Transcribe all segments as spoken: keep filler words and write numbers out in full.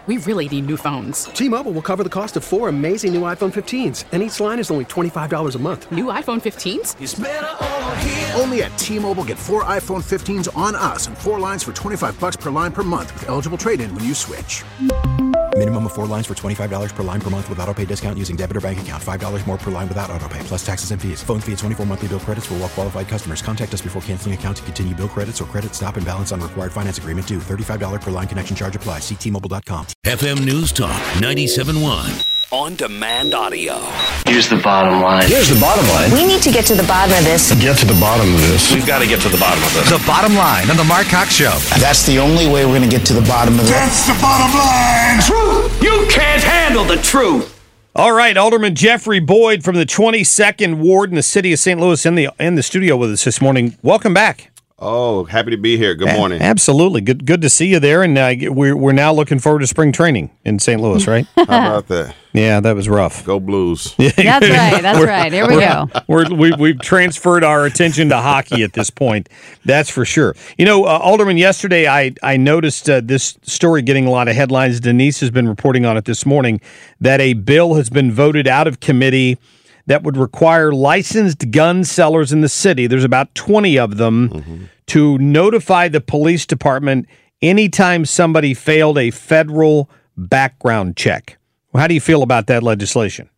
we really need new phones. T-Mobile will cover the cost of four amazing new iPhone fifteens, and each line is only twenty-five dollars a month. New iPhone fifteens? It's better over here. Only at T-Mobile, get four iPhone fifteens on us and four lines for twenty-five dollars per line per month with eligible trade-in when you switch. Minimum of four lines for twenty-five dollars per line per month with autopay discount using debit or bank account. five dollars more per line without autopay, plus taxes and fees. Phone fee at twenty-four monthly bill credits for well-qualified customers. Contact us before canceling account to continue bill credits or credit stop and balance on required finance agreement due. thirty-five dollars per line connection charge applies. See T Mobile dot com. F M News Talk ninety-seven point one. On-demand audio. Here's the bottom line. Here's the bottom line. We need to get to the bottom of this. Get to the bottom of this. We've got to get to the bottom of this. The bottom line on the Mark Cox Show. That's the only way we're going to get to the bottom of this. That's the bottom line. Truth. You can't handle the truth. All right, Alderman Jeffrey Boyd from the twenty-second Ward in the city of Saint Louis in the in the studio with us this morning. Welcome back. Oh, happy to be here. Good morning. A- absolutely. Good good to see you there. And uh, we're, we're now looking forward to spring training in Saint Louis, right? How about that? Yeah, that was rough. Go Blues. That's right. That's right. Here we go. We're, we, we've transferred our attention to hockey at this point. That's for sure. You know, uh, Alderman, yesterday I, I noticed uh, this story getting a lot of headlines. Denise has been reporting on it this morning, that a bill has been voted out of committee that would require licensed gun sellers in the city, there's about twenty of them, mm-hmm. to notify the police department anytime somebody failed a federal background check. Well, how do you feel about that legislation?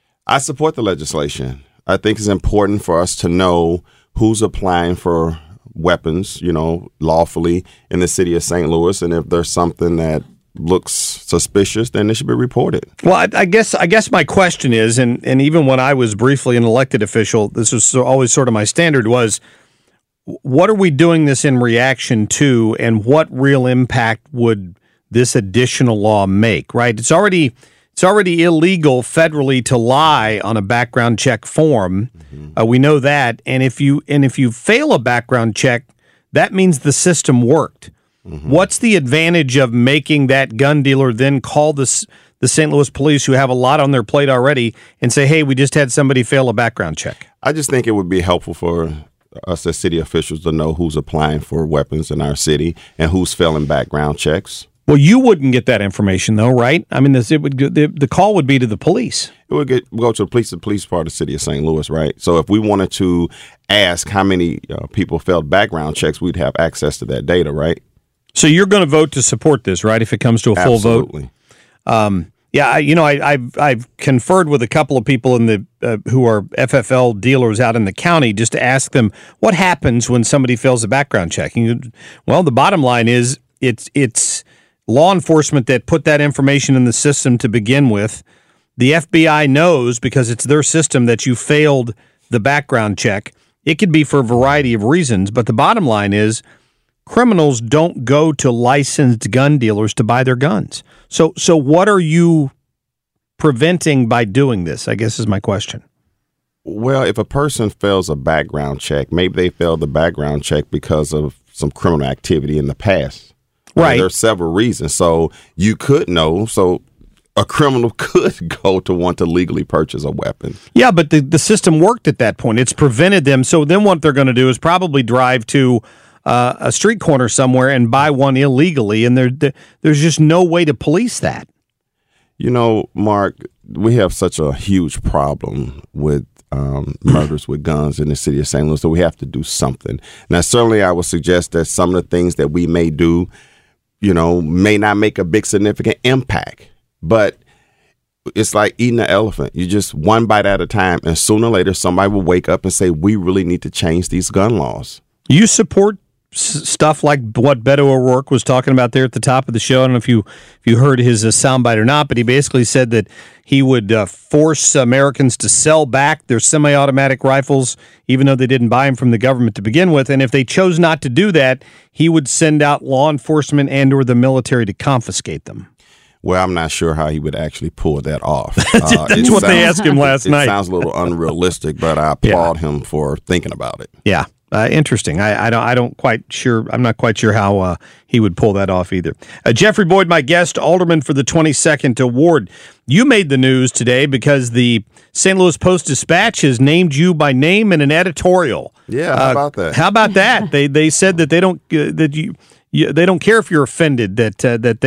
I support the legislation. I think it's important for us to know who's applying for weapons, you know, lawfully in the city of Saint Louis, and if there's something that looks suspicious, then it should be reported. Well, I, I guess I guess my question is, and, and even when I was briefly an elected official, this was always sort of my standard, was what are we doing this in reaction to, and what real impact would this additional law make, right? It's already it's already illegal federally to lie on a background check form. Mm-hmm. Uh, we know that, and if you and if you fail a background check, that means the system worked. Mm-hmm. What's the advantage of making that gun dealer then call this, the Saint Louis police, who have a lot on their plate already, and say, hey, we just had somebody fail a background check? I just think it would be helpful for us as city officials to know who's applying for weapons in our city and who's failing background checks. Well, you wouldn't get that information, though, right? I mean, this, it would the, the call would be to the police. It would get, go to the police, the police part of the city of Saint Louis, right? So if we wanted to ask how many uh, people failed background checks, we'd have access to that data, right? So you're going to vote to support this, right, if it comes to a full Absolutely. vote? Um, yeah, I, you know, I, I've I've conferred with a couple of people in the uh, who are F F L dealers out in the county just to ask them what happens when somebody fails a background check. And, well, the bottom line is it's it's law enforcement that put that information in the system to begin with. The F B I knows, because it's their system, that you failed the background check. It could be for a variety of reasons, but the bottom line is criminals don't go to licensed gun dealers to buy their guns. So so what are you preventing by doing this, I guess is my question. Well, if a person fails a background check, maybe they failed the background check because of some criminal activity in the past. Right. There are several reasons. So you could know. So a criminal could go to want to legally purchase a weapon. Yeah, but the, the system worked at that point. It's prevented them. So then what they're going to do is probably drive to Uh, a street corner somewhere and buy one illegally, and there, there there's just no way to police that. You know, Mark, we have such a huge problem with um, murders with guns in the city of Saint Louis, so we have to do something. Now, certainly I would suggest that some of the things that we may do, you know, may not make a big significant impact, but it's like eating an elephant. You just one bite at a time, and sooner or later somebody will wake up and say, we really need to change these gun laws. You support stuff like what Beto O'Rourke was talking about there at the top of the show. I don't know if you if you heard his uh, soundbite or not, but he basically said that he would uh, force Americans to sell back their semi-automatic rifles, even though they didn't buy them from the government to begin with. And if they chose not to do that, he would send out law enforcement and or the military to confiscate them. Well, I'm not sure how he would actually pull that off. Uh, That's what sounds, they asked him last it, night. It sounds a little unrealistic, but I applaud yeah. him for thinking about it. Yeah. Uh, interesting. I, I don't. I don't quite sure. I'm not quite sure how uh, he would pull that off either. Uh, Jeffrey Boyd, my guest, alderman for the twenty-second Ward. You made the news today because the Saint Louis Post-Dispatch has named you by name in an editorial. Yeah. How uh, about that? How about that? they they said that they don't uh, that you, you they don't care if you're offended that uh, that they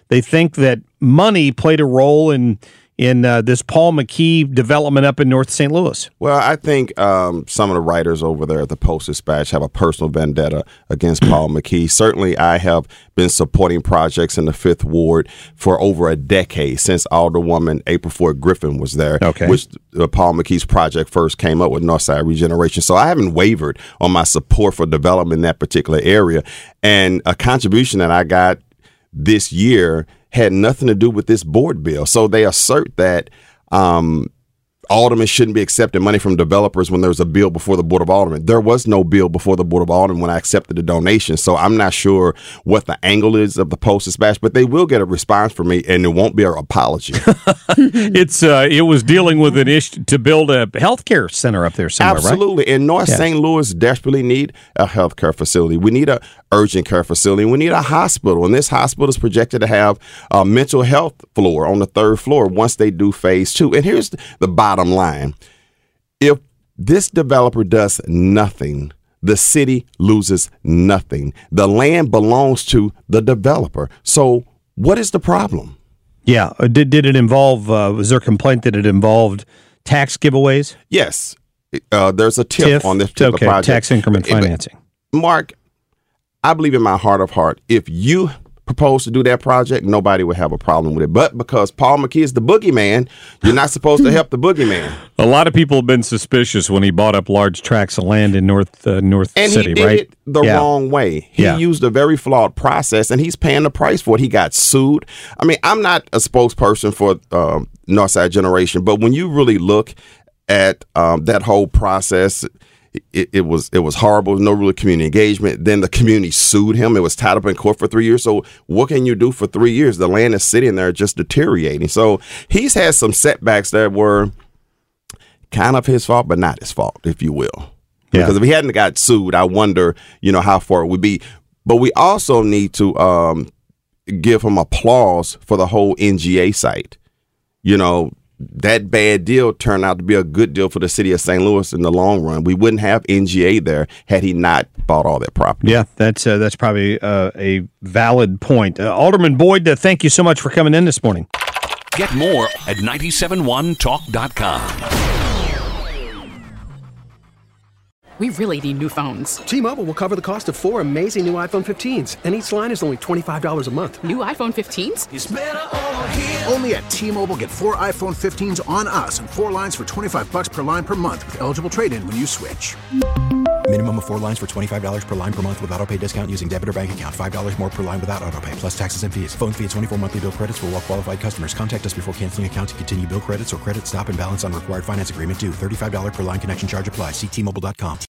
they think that money played a role in in uh, this Paul McKee development up in North Saint Louis. Well, I think um, some of the writers over there at the Post-Dispatch have a personal vendetta against Paul McKee. Certainly, I have been supporting projects in the Fifth Ward for over a decade, since Alderwoman April Ford Griffin was there, okay. which uh, Paul McKee's project first came up with Northside Regeneration. So I haven't wavered on my support for development in that particular area. And a contribution that I got this year had nothing to do with this board bill. So they assert that um, aldermen shouldn't be accepting money from developers when there's a bill before the Board of Aldermen. There was no bill before the Board of Aldermen when I accepted the donation. So I'm not sure what the angle is of the Post-Dispatch, but they will get a response from me, and it won't be an apology. it's uh, It was dealing with an issue to build a healthcare center up there somewhere, Absolutely. right? And North yeah. Saint Louis desperately need a healthcare facility. We need a urgent care facility. We need a hospital. And this hospital is projected to have a mental health floor on the third floor once they do phase two. And here's the bottom line. If this developer does nothing, the city loses nothing. The land belongs to the developer. So what is the problem? Yeah. Did, did it involve, uh, was there a complaint that it involved tax giveaways? Yes. Uh, there's a tip, TIF on this particular okay, project. Tax increment financing. Mark, I believe in my heart of heart, if you propose to do that project, nobody would have a problem with it. But because Paul McKee is the boogeyman, you're not supposed to help the boogeyman. A lot of people have been suspicious when he bought up large tracts of land in North uh, North and City, he did right? it the yeah. wrong way. He yeah. used a very flawed process, and he's paying the price for it. He got sued. I mean, I'm not a spokesperson for um, Northside Generation, but when you really look at um, that whole process, It, it was it was horrible. No real community engagement. Then the community sued him. It was tied up in court for three years. So what can you do for three years? The land is sitting there just deteriorating. So he's had some setbacks that were kind of his fault, but not his fault, if you will. Yeah. Because if he hadn't got sued, I wonder, you know, how far it would be. But we also need to um, give him applause for the whole N G A site. You know, that bad deal turned out to be a good deal for the city of Saint Louis in the long run. We wouldn't have N G A there had he not bought all that property. Yeah, that's uh, that's probably uh, a valid point. Uh, Alderman Boyd, uh, thank you so much for coming in this morning. Get more at nine seven one talk dot com. We really need new phones. T-Mobile will cover the cost of four amazing new iPhone fifteens, and each line is only twenty-five dollars a month. New iPhone fifteens? It's better over here. Only at T-Mobile, get four iPhone fifteens on us and four lines for twenty-five bucks per line per month with eligible trade-in when you switch. Minimum of four lines for twenty-five dollars per line per month with autopay discount using debit or bank account. five dollars more per line without autopay, plus taxes and fees. Phone fee at twenty-four monthly bill credits for well-qualified customers. Contact us before canceling account to continue bill credits or credit stop and balance on required finance agreement due. thirty-five dollars per line connection charge applies. See T Mobile dot com.